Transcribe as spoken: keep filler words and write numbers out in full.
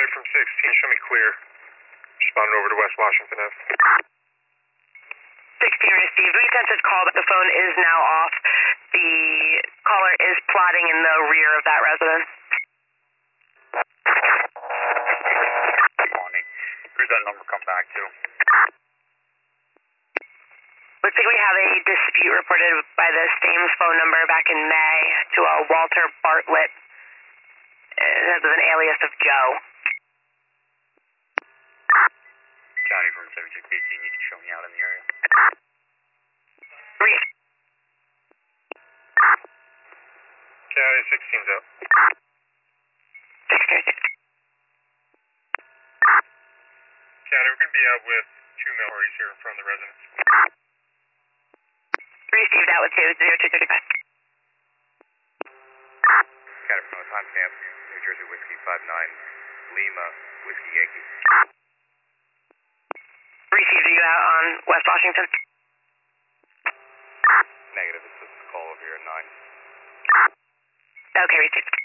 Charlie from sixteen, show me clear. Responding over to West Washington Ave. sixteen received. We sent this call, but the phone is now off. The caller is plotting in the rear of that residence. Good morning. Who's that number come back to? Looks like we have a dispute reported by the same phone number back in May to a Walter Bartlett. It has an alias of Joe. Johnny from seventy-six eighteen, you can show me out in the area. Three. County sixteen's up. sixteen. County, we're going to be out with two male parties here in front of the residence. Received out with two, zero two thirty-five. County from the timestamp, New Jersey Whiskey five nine, Lima, Whiskey Yankee. Received you out on West Washington. Negative, it's just a call over here at nine. Okay, received.